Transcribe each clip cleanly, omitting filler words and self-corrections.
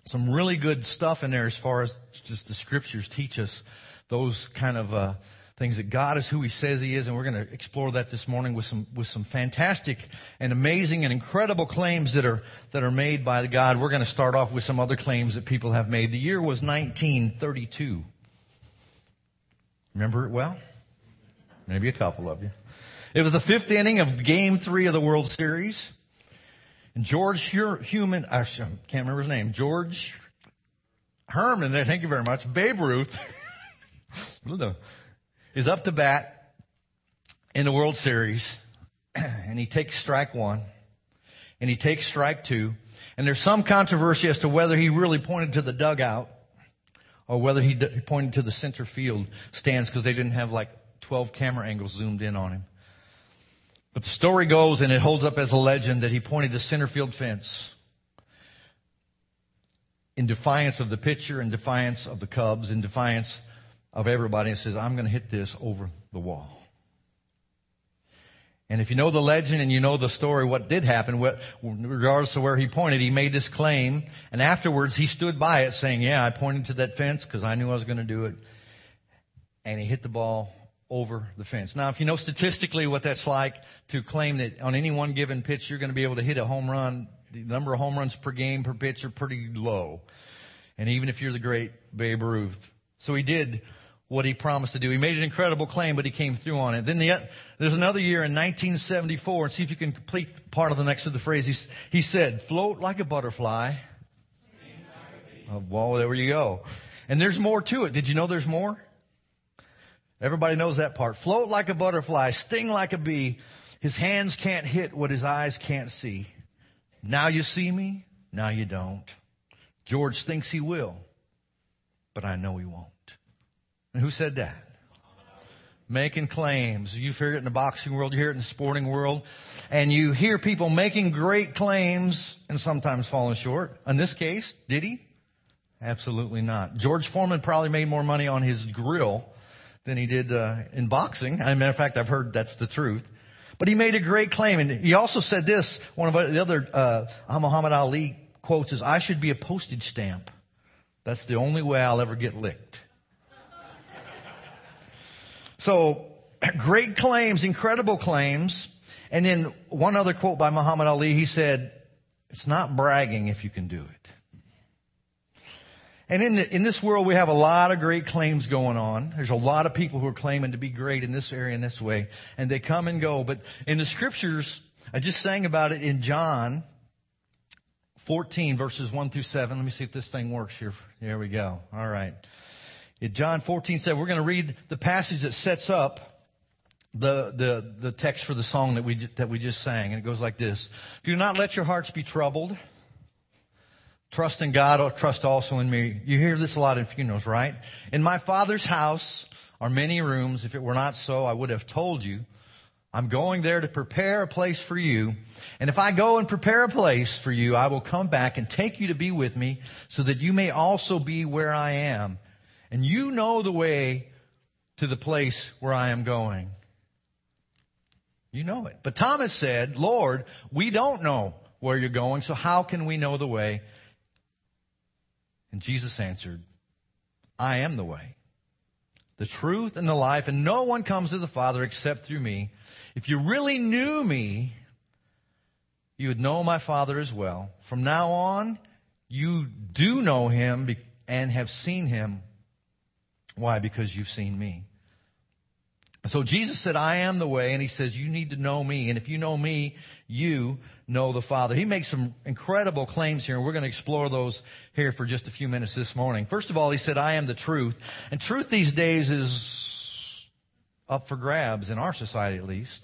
some really good stuff in there as far as just the Scriptures teach us those kind of things, that God is who He says He is, and we're going to explore that this morning with some fantastic and amazing and incredible claims that are made by God. We're going to start off with some other claims that people have made. The year was 1932. Remember it well? Maybe a couple of you. It was the fifth inning of Game 3 of the World Series. And George Herman, I can't remember his name, George Herman, thank you very much, Babe Ruth, is up to bat in the World Series. And he takes strike one. And he takes strike two. And there's some controversy as to whether he really pointed to the dugout or whether he pointed to the center field stands, because they didn't have like 12 camera angles zoomed in on him. But the story goes, and it holds up as a legend, that he pointed to center field fence in defiance of the pitcher, in defiance of the Cubs, in defiance of everybody, and says, I'm going to hit this over the wall. And if you know the legend and you know the story, what did happen, regardless of where he pointed, he made this claim. And afterwards, he stood by it saying, yeah, I pointed to that fence because I knew I was going to do it. And he hit the ball over the fence. Now, if you know statistically what that's like, to claim that on any one given pitch you're going to be able to hit a home run, the number of home runs per game, per pitch are pretty low. And even if you're the great Babe Ruth. So he did what he promised to do. He made an incredible claim, but he came through on it. Then there's another year in 1974, and see if you can complete part of the next of the phrase. He said, float like a butterfly. Oh, well, there you go. And there's more to it. Did you know there's more? Everybody knows that part. Float like a butterfly, sting like a bee. His hands can't hit what his eyes can't see. Now you see me, now you don't. George thinks he will, but I know he won't. And who said that? Making claims. You hear it in the boxing world, you hear it in the sporting world, and you hear people making great claims and sometimes falling short. In this case, did he? Absolutely not. George Foreman probably made more money on his grill than he did in boxing. As a matter of fact, I've heard that's the truth. But he made a great claim. And he also said this, one of the other Muhammad Ali quotes is, I should be a postage stamp. That's the only way I'll ever get licked. So, great claims, incredible claims. And then one other quote by Muhammad Ali, he said, it's not bragging if you can do it. And in this world, we have a lot of great claims going on. There's a lot of people who are claiming to be great in this area, in this way. And they come and go. But in the Scriptures, I just sang about it in John 14, verses 1 through 7. Let me see if this thing works here. There we go. All right. In John 14:7, we're going to read the passage that sets up the text for the song that we just sang. And it goes like this. Do not let your hearts be troubled. Trust in God, or trust also in me. You hear this a lot in funerals, right? In my Father's house are many rooms. If it were not so, I would have told you. I'm going there to prepare a place for you. And if I go and prepare a place for you, I will come back and take you to be with me, so that you may also be where I am. And you know the way to the place where I am going. You know it. But Thomas said, Lord, we don't know where you're going, so how can we know the way? And Jesus answered, I am the way, the truth, and the life, and no one comes to the Father except through me. If you really knew me, you would know my Father as well. From now on, you do know him and have seen him. Why? Because you've seen me. So Jesus said, I am the way, and he says, you need to know me. And if you know me, you know the Father. He makes some incredible claims here, and we're going to explore those here for just a few minutes this morning. First of all, he said, I am the truth. And truth these days is up for grabs, in our society at least.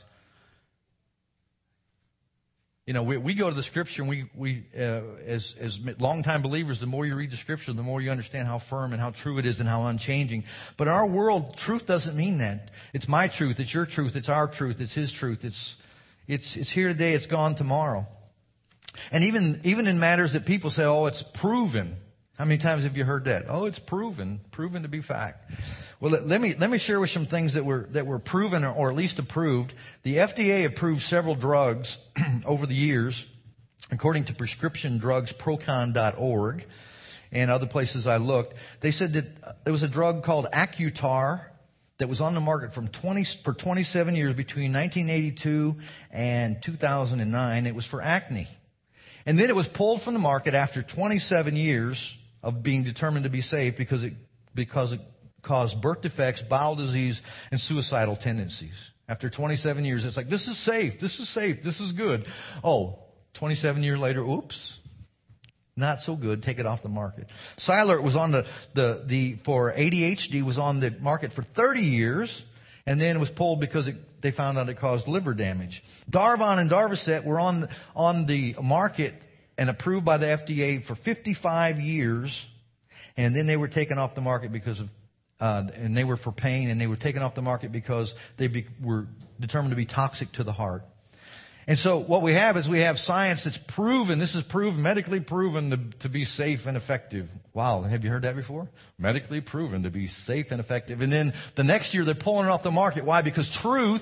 You know, we go to the Scripture, and we as longtime believers, the more you read the Scripture, the more you understand how firm and how true it is and how unchanging. But in our world, truth doesn't mean that. It's my truth, it's your truth, it's our truth, it's his truth. It's here today, it's gone tomorrow. And even in matters that people say, oh, it's proven. How many times have you heard that? Oh, it's proven to be fact. Well, let me share with some things that were proven or at least approved. The FDA approved several drugs over the years, according to prescriptiondrugsprocon.org. and other places I looked. They said that there was a drug called Accutar that was on the market for 27 years between 1982 and 2009. It was for acne. And then it was pulled from the market after 27 years of being determined to be safe because it caused birth defects, bowel disease, and suicidal tendencies. After 27 years, it's like, this is safe, this is good. 27 years later, oops, not so good, take it off the market. Cylert was on for ADHD was on the market for 30 years, and then it was pulled because they found out it caused liver damage. Darvon and Darvocet were on the market and approved by the FDA for 55 years, and then they were taken off the market because of and they were for pain, and they were taken off the market because they were determined to be toxic to the heart. And so what we have is we have science that's proven, this is proven, medically proven to be safe and effective. Wow, have you heard that before? Medically proven to be safe and effective. And then the next year they're pulling it off the market. Why? Because truth,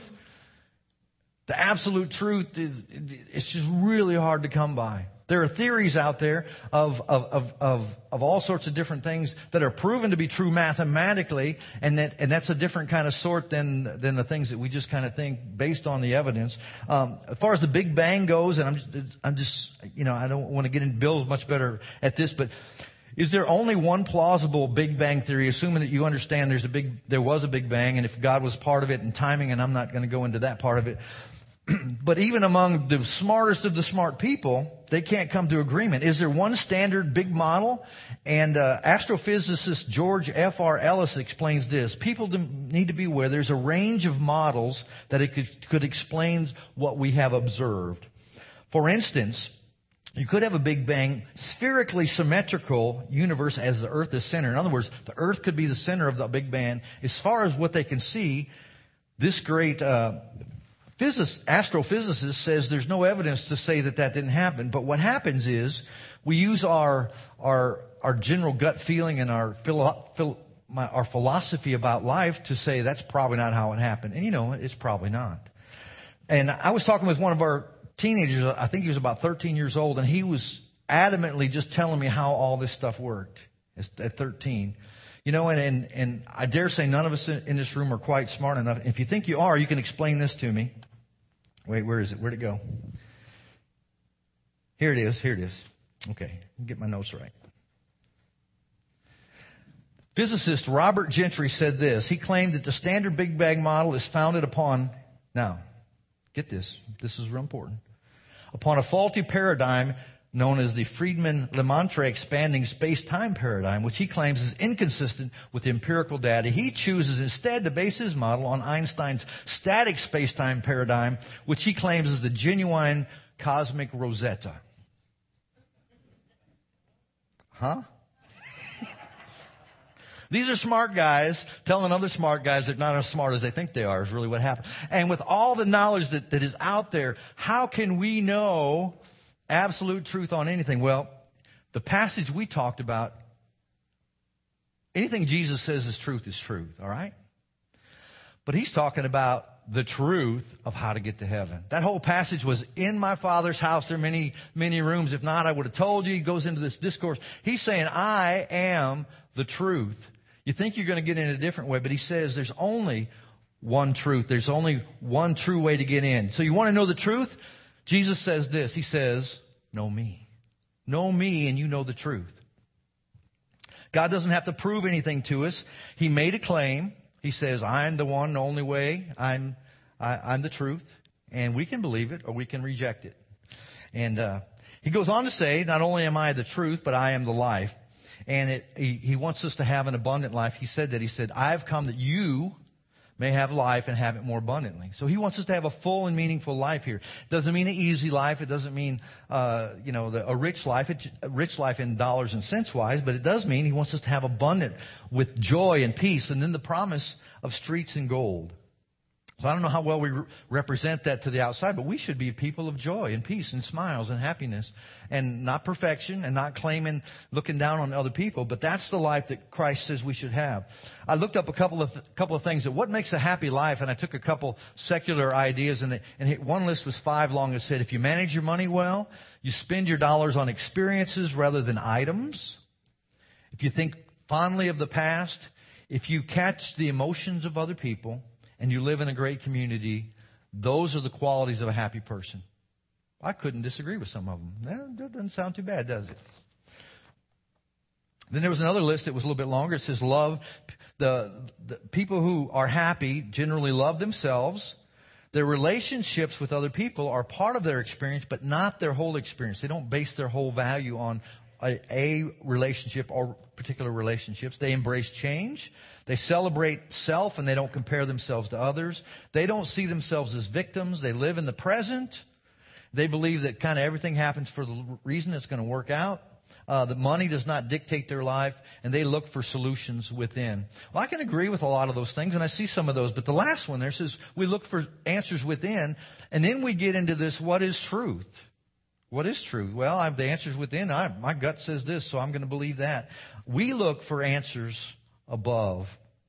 the absolute truth, it's just really hard to come by. There are theories out there of all sorts of different things that are proven to be true mathematically, and that's a different kind of sort than the things that we just kind of think based on the evidence. As far as the Big Bang goes, and I'm just I don't want to get into Bill's much better at this, but is there only one plausible Big Bang theory, assuming that you understand there was a Big Bang, and if God was part of it and timing, and I'm not going to go into that part of it. But even among the smartest of the smart people, they can't come to agreement. Is there one standard big model? And astrophysicist George F.R. Ellis explains this. People need to be aware there's a range of models that it could explain what we have observed. For instance, you could have a Big Bang spherically symmetrical universe as the Earth is center. In other words, the Earth could be the center of the Big Bang. As far as what they can see, this great astrophysicist says there's no evidence to say that didn't happen. But what happens is we use our general gut feeling and our philosophy about life to say that's probably not how it happened. And it's probably not. And I was talking with one of our teenagers. I think he was about 13 years old, and he was adamantly just telling me how all this stuff worked at 13. And I dare say none of us in this room are quite smart enough. If you think you are, you can explain this to me. Wait, where is it? Where'd it go? Here it is. Okay, get my notes right. Physicist Robert Gentry said this. He claimed that the standard Big Bang model is founded upon, now, get this is real important, upon a faulty paradigm known as the Friedmann-Lemaitre expanding space-time paradigm, which he claims is inconsistent with empirical data. He chooses instead to base his model on Einstein's static space-time paradigm, which he claims is the genuine cosmic Rosetta. Huh? These are smart guys telling other smart guys they're not as smart as they think they are is really what happened. And with all the knowledge that is out there, how can we know absolute truth on anything? Well, the passage we talked about, anything Jesus says is truth, all right? But he's talking about the truth of how to get to heaven. That whole passage was in my Father's house. There are many, many rooms. If not, I would have told you. He goes into this discourse. He's saying, I am the truth. You think you're going to get in a different way, but he says there's only one truth. There's only one true way to get in. So you want to know the truth? Jesus says this. He says, know me. Know me and you know the truth. God doesn't have to prove anything to us. He made a claim. He says, I'm the one, the only way. I'm the truth. And we can believe it or we can reject it. And he goes on to say, not only am I the truth, but I am the life. And he wants us to have an abundant life. He said that. He said, I've come that you may have life and have it more abundantly. So he wants us to have a full and meaningful life here. It doesn't mean an easy life. It doesn't mean, a rich life. A rich life in dollars and cents wise. But it does mean he wants us to have abundant with joy and peace. And then the promise of streets and gold. So I don't know how well we represent that to the outside, but we should be people of joy and peace and smiles and happiness, and not perfection and not claiming, looking down on other people. But that's the life that Christ says we should have. I looked up a couple of things that what makes a happy life, and I took a couple secular ideas, and one list was 5 long. It said if you manage your money well, you spend your dollars on experiences rather than items, if you think fondly of the past, if you catch the emotions of other people, and you live in a great community, those are the qualities of a happy person. I couldn't disagree with some of them. That doesn't sound too bad, does it? Then there was another list that was a little bit longer. It says love. The people who are happy generally love themselves. Their relationships with other people are part of their experience, but not their whole experience. They don't base their whole value on a relationship or particular relationships. They embrace change. They celebrate self, and they don't compare themselves to others. They don't see themselves as victims. They live in the present. They believe that kind of everything happens for the reason it's going to work out. That money does not dictate their life, and they look for solutions within. Well, I can agree with a lot of those things, and I see some of those. But the last one there says we look for answers within, and then we get into this, what is truth? What is truth? Well, the answer's within. My gut says this, so I'm going to believe that. We look for answers above.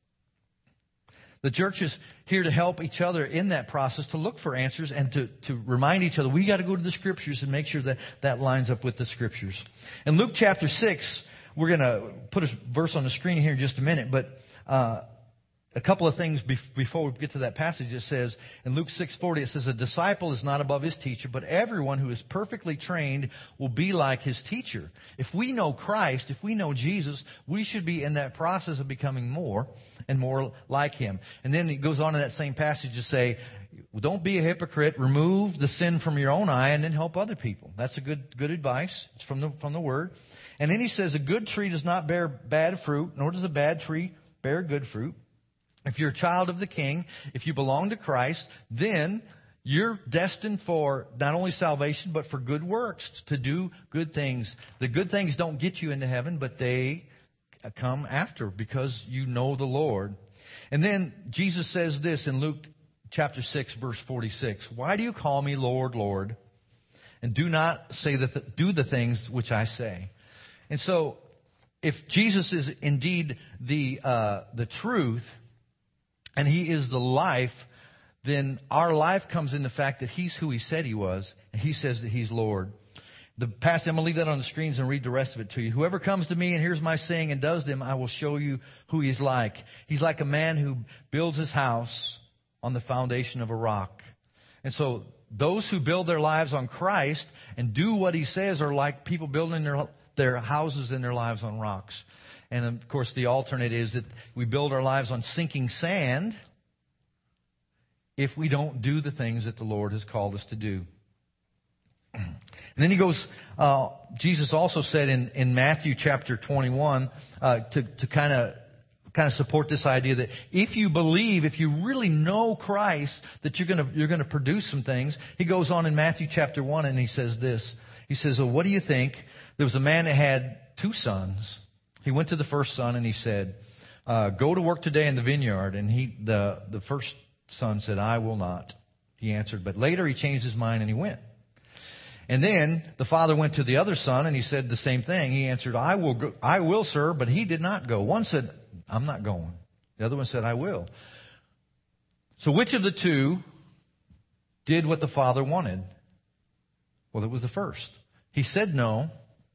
The church is here to help each other in that process, to look for answers and to remind each other, we got to go to the Scriptures and make sure that that lines up with the Scriptures. In Luke chapter 6, we're going to put a verse on the screen here in just a minute, but a couple of things before we get to that passage. It says, in Luke 6:40, it says, a disciple is not above his teacher, but everyone who is perfectly trained will be like his teacher. If we know Christ, if we know Jesus, we should be in that process of becoming more and more like him. And then it goes on in that same passage to say, don't be a hypocrite, remove the sin from your own eye, and then help other people. That's a good advice. It's from the Word. And then he says, a good tree does not bear bad fruit, nor does a bad tree bear good fruit. If you're a child of the King, if you belong to Christ, then you're destined for not only salvation, but for good works, to do good things. The good things don't get you into heaven, but they come after because you know the Lord. And then Jesus says this in Luke chapter 6, verse 46. Why do you call me Lord, Lord, and do not say do the things which I say? And so, if Jesus is indeed the truth, and he is the life, then our life comes in the fact that he's who he said he was, and he says that he's Lord. The passage, I'm going to leave that on the screens and read the rest of it to you. Whoever comes to me and hears my saying and does them, I will show you who he's like. He's like a man who builds his house on the foundation of a rock. And so those who build their lives on Christ and do what he says are like people building their houses and their lives on rocks. And, of course, the alternate is that we build our lives on sinking sand if we don't do the things that the Lord has called us to do. And then he goes, Jesus also said in Matthew chapter 21, to kind of support this idea that if you believe, if you really know Christ, that you're going to produce some things. He goes on in Matthew chapter 1 and he says this. He says, well, what do you think? There was a man that had 2 sons. He went to the first son and he said, go to work today in the vineyard. And the first son said, I will not. He answered, but later he changed his mind and he went. And then the father went to the other son and he said the same thing. He answered, I will go, I will, sir, but he did not go. One said, I'm not going. The other one said, I will. So which of the 2 did what the father wanted? Well, it was the first. He said no.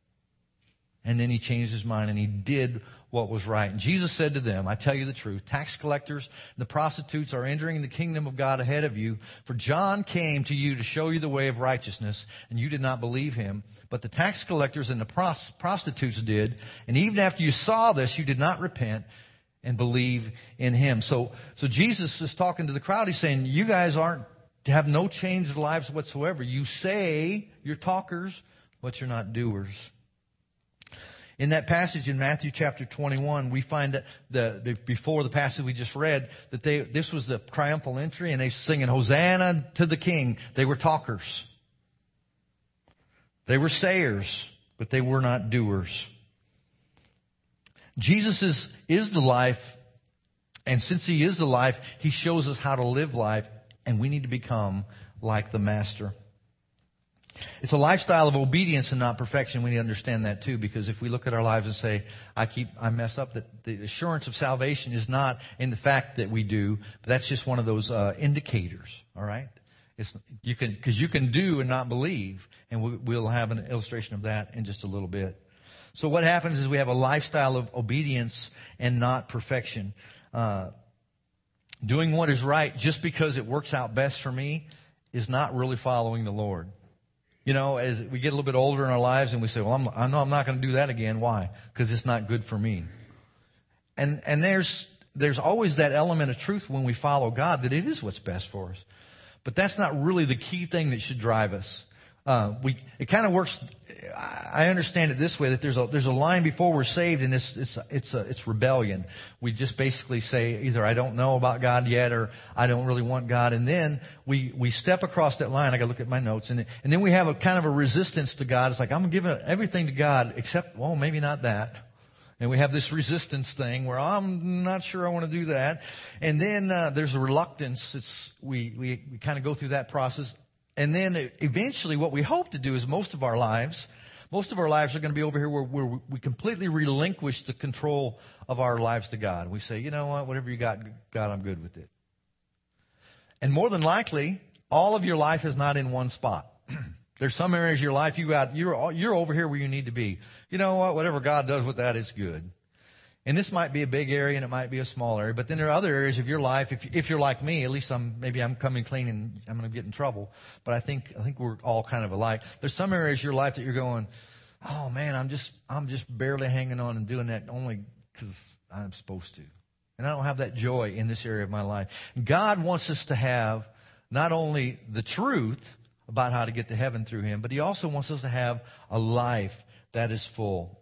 And then he changed his mind and he did what was right. And Jesus said to them, I tell you the truth, tax collectors and the prostitutes are entering the kingdom of God ahead of you. For John came to you to show you the way of righteousness, and you did not believe him. But the tax collectors and the prostitutes did. And even after you saw this, you did not repent and believe in him. So Jesus is talking to the crowd. He's saying, you guys have no changed lives whatsoever. You say you're talkers, but you're not doers. In that passage in Matthew chapter 21, we find that before the passage we just read, that this was the triumphal entry, and they singing Hosanna to the King. They were talkers. They were sayers, but they were not doers. Jesus is the life, and since he is the life, he shows us how to live life, and we need to become like the Master. It's a lifestyle of obedience and not perfection. We need to understand that too, because if we look at our lives and say, I mess up, that the assurance of salvation is not in the fact that we do, but that's just one of those indicators. All right, because you can do and not believe, and we'll have an illustration of that in just a little bit. So what happens is we have a lifestyle of obedience and not perfection. Doing what is right just because it works out best for me is not really following the Lord. You know, as we get a little bit older in our lives and we say, well, I know I'm not going to do that again. Why? Because it's not good for me. And there's always that element of truth when we follow God that it is what's best for us. But that's not really the key thing that should drive us. It kind of works. I understand it this way, that there's a line before we're saved, and it's rebellion. We just basically say either I don't know about God yet, or I don't really want God, and then we step across that line. I got to look at my notes, and then we have a kind of a resistance to God. It's like I'm giving everything to God except, well, maybe not that. And we have this resistance thing where I'm not sure I want to do that. And then there's a reluctance. We kind of go through that process. And then eventually what we hope to do is most of our lives are going to be over here where we completely relinquish the control of our lives to God. We say, you know what, whatever you got, God, I'm good with it. And more than likely, all of your life is not in one spot. There's some areas of your life you're over here where you need to be. You know what, whatever God does with that, it's good. And this might be a big area and it might be a small area. But then there are other areas of your life, if you're like me, at least maybe I'm coming clean and I'm going to get in trouble. But I think we're all kind of alike. There's some areas of your life that you're going, oh man, I'm just barely hanging on and doing that only because I'm supposed to. And I don't have that joy in this area of my life. God wants us to have not only the truth about how to get to heaven through Him, but He also wants us to have a life that is full.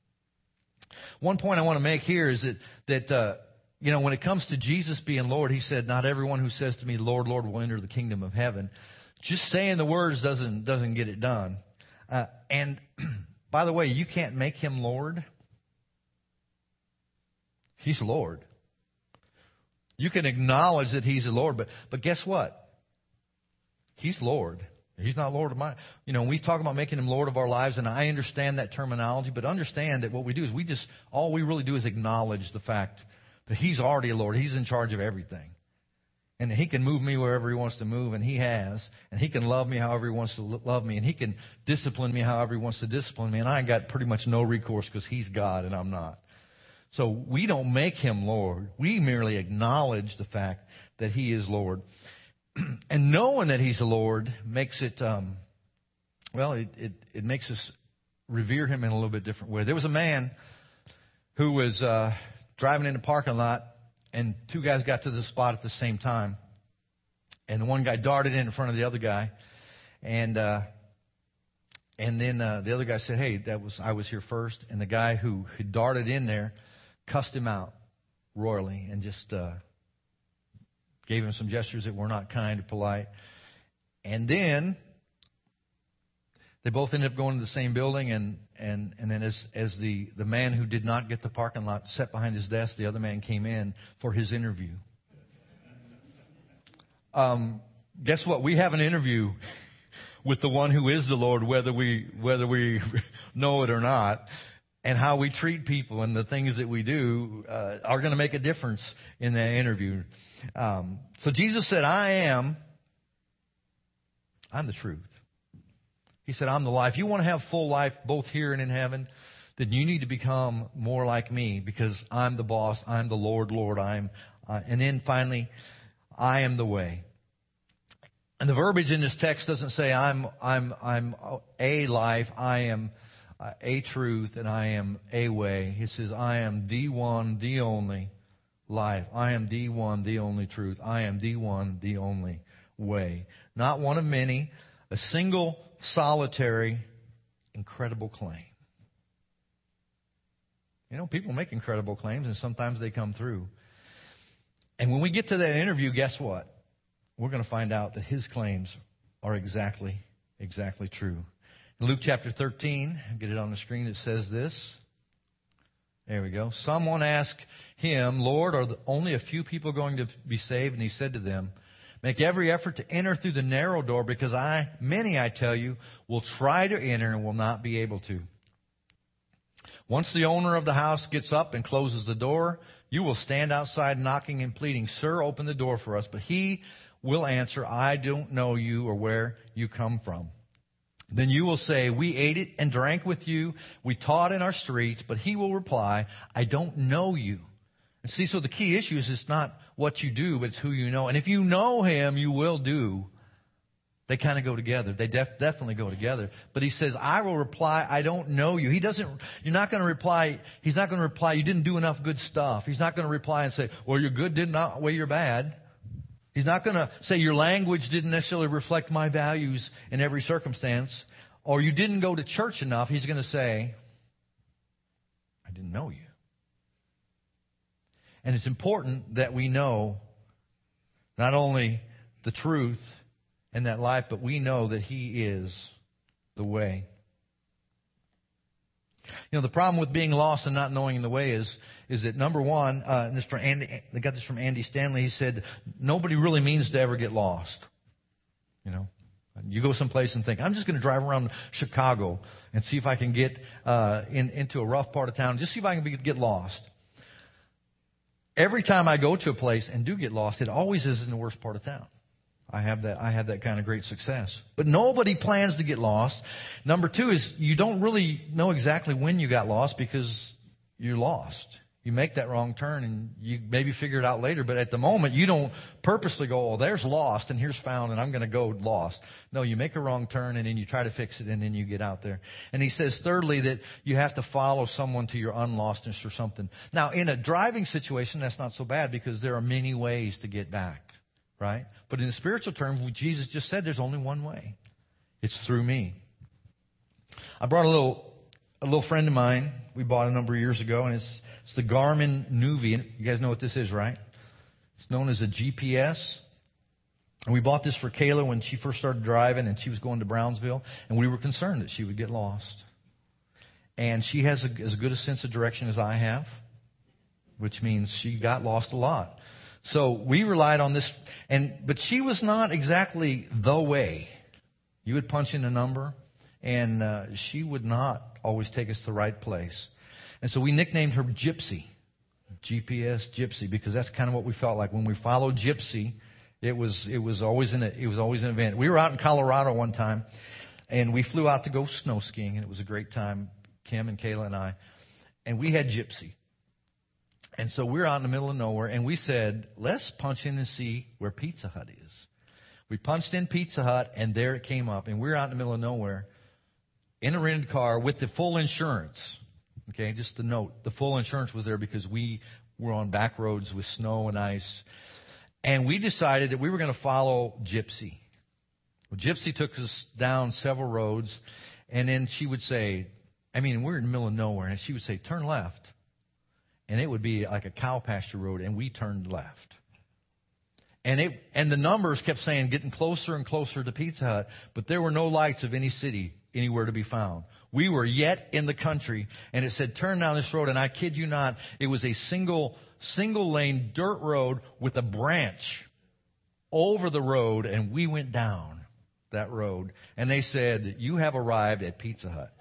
One point I want to make here is that when it comes to Jesus being Lord, He said, not everyone who says to me, Lord, Lord, will enter the kingdom of heaven. Just saying the words doesn't get it done. And by the way, you can't make Him Lord. He's Lord. You can acknowledge that He's the Lord, but guess what? He's Lord. He's not Lord of mine. We talk about making Him Lord of our lives, and I understand that terminology, but understand that what we do is all we really do is acknowledge the fact that He's already a Lord. He's in charge of everything. And He can move me wherever He wants to move, and He has. And He can love me however He wants to love me, and He can discipline me however He wants to discipline me, and I got pretty much no recourse because He's God and I'm not. So we don't make Him Lord. We merely acknowledge the fact that He is Lord. And knowing that He's the Lord makes it, it makes us revere Him in a little bit different way. There was a man who was driving in the parking lot, and two guys got to the spot at the same time. And the one guy darted in front of the other guy, and then the other guy said, "Hey, I was here first." And the guy who had darted in there cussed him out royally and just gave him some gestures that were not kind or polite. And then they both ended up going to the same building, and then as the man who did not get the parking lot sat behind his desk, the other man came in for his interview. Guess what? We have an interview with the one who is the Lord, whether we know it or not. And how we treat people and the things that we do are going to make a difference in that interview. So Jesus said, I'm the truth. He said, I'm the life. You want to have full life both here and in heaven, then you need to become more like me, because I'm the boss. I'm the Lord. And then finally, I am the way. And the verbiage in this text doesn't say I'm a life. I am a truth, and I am a way. He says, I am the one, the only life. I am the one, the only truth. I am the one, the only way. Not one of many, a single, solitary, incredible claim. People make incredible claims, and sometimes they come through. And when we get to that interview, guess what? We're going to find out that His claims are exactly true. In Luke chapter 13, get it on the screen, it says this. There we go. Someone asked Him, Lord, are only a few people going to be saved? And He said to them, make every effort to enter through the narrow door, because many, I tell you, will try to enter and will not be able to. Once the owner of the house gets up and closes the door, you will stand outside knocking and pleading, Sir, open the door for us. But He will answer, I don't know you or where you come from. Then you will say, we ate it and drank with you. We taught in our streets. But he will reply, I don't know you. And see, so the key issue is it's not what you do, but it's who you know. And if you know him, you will do. They kind of go together. They definitely go together. But he says, I will reply, I don't know you. You're not going to reply, he's not going to reply, you didn't do enough good stuff. He's not going to reply and say, well, your good did not outweigh your bad. He's not going to say your language didn't necessarily reflect my values in every circumstance. Or you didn't go to church enough. He's going to say, I didn't know you. And it's important that we know not only the truth in that life, but we know that he is the way. You know, the problem with being lost and not knowing the way is that, number one, and this from Andy, I got this from Andy Stanley. He said, nobody really means to ever get lost. You know, you go someplace and think, I'm just going to drive around Chicago and see if I can get into a rough part of town, just see if I can get lost. Every time I go to a place and do get lost, it always is in the worst part of town. I have that kind of great success. But nobody plans to get lost. Number two is you don't really know exactly when you got lost because you're lost. You make that wrong turn and you maybe figure it out later. But at the moment, you don't purposely go, oh, there's lost and here's found and I'm going to go lost. No, you make a wrong turn and then you try to fix it and then you get out there. And he says, thirdly, that you have to follow someone to your unlostness or something. Now, in a driving situation, that's not so bad because there are many ways to get back. Right? But in the spiritual term, Jesus just said there's only one way. It's through me. I brought a little friend of mine we bought a number of years ago, and it's the Garmin Nuvi. You guys know what this is, right? It's known as a GPS. And we bought this for Kayla when she first started driving, and she was going to Brownsville, and we were concerned that she would get lost. And she has as good a sense of direction as I have, which means she got lost a lot. So we relied on this, but she was not exactly the way. You would punch in a number, and she would not always take us to the right place. And so we nicknamed her Gypsy, GPS Gypsy, because that's kind of what we felt like when we followed Gypsy. It was always an event. We were out in Colorado one time, and we flew out to go snow skiing, and it was a great time. Kim and Kayla and I, and we had Gypsy. And so we're out in the middle of nowhere, and we said, let's punch in and see where Pizza Hut is. We punched in Pizza Hut, and there it came up. And we're out in the middle of nowhere in a rented car with the full insurance. Okay, just to note, the full insurance was there because we were on back roads with snow and ice. And we decided that we were going to follow Gypsy. Well, Gypsy took us down several roads, and then she would say, we're in the middle of nowhere, and she would say, turn left. And it would be like a cow pasture road, and we turned left. And the numbers kept saying getting closer and closer to Pizza Hut, but there were no lights of any city anywhere to be found. We were yet in the country, and it said turn down this road, and I kid you not, it was a single lane dirt road with a branch over the road, and we went down that road, and they said, you have arrived at Pizza Hut.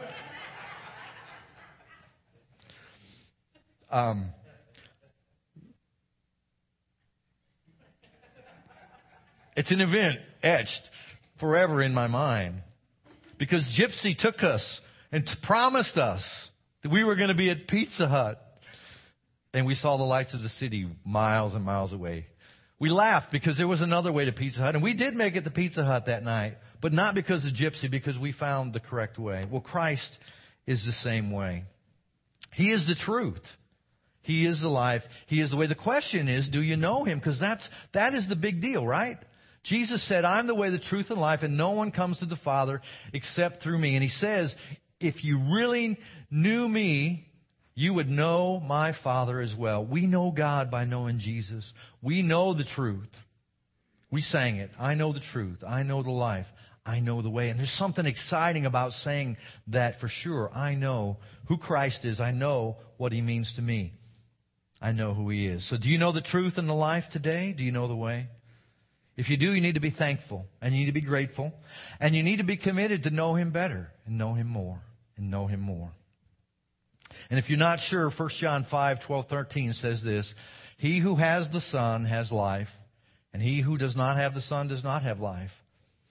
It's an event etched forever in my mind because Gypsy took us and promised us that we were going to be at Pizza Hut, and we saw the lights of the city miles and miles away. We laughed because there was another way to Pizza Hut, and we did make it to Pizza Hut that night, but not because of Gypsy, because we found the correct way. Well, Christ is the same way. He is the truth. He is the life. He is the way. The question is, do you know Him? Because that is the big deal, right? Jesus said, I'm the way, the truth, and life, and no one comes to the Father except through me. And He says, if you really knew me, you would know my Father as well. We know God by knowing Jesus. We know the truth. We sang it. I know the truth. I know the life. I know the way. And there's something exciting about saying that for sure. I know who Christ is. I know what He means to me. I know who He is. So do you know the truth and the life today? Do you know the way? If you do, you need to be thankful and you need to be grateful and you need to be committed to know Him better and know Him more and know Him more. And if you're not sure, 1 John 5:12-13 says this, He who has the Son has life, and he who does not have the Son does not have life.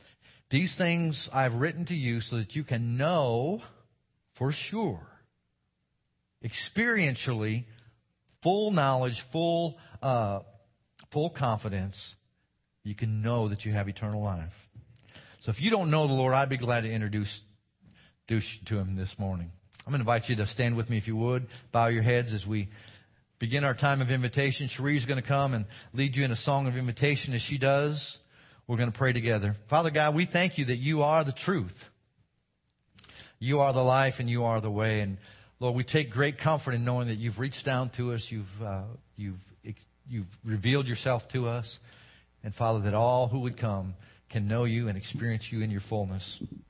These things I've written to you so that you can know for sure, experientially, full knowledge, full confidence, you can know that you have eternal life. So if you don't know the Lord, I'd be glad to introduce you to Him this morning. I'm going to invite you to stand with me if you would. Bow your heads as we begin our time of invitation. Cherie's going to come and lead you in a song of invitation. As she does, we're going to pray together. Father God, we thank you that you are the truth. You are the life and you are the way. And Lord, we take great comfort in knowing that you've reached down to us. You've revealed yourself to us. And Father, that all who would come can know you and experience you in your fullness.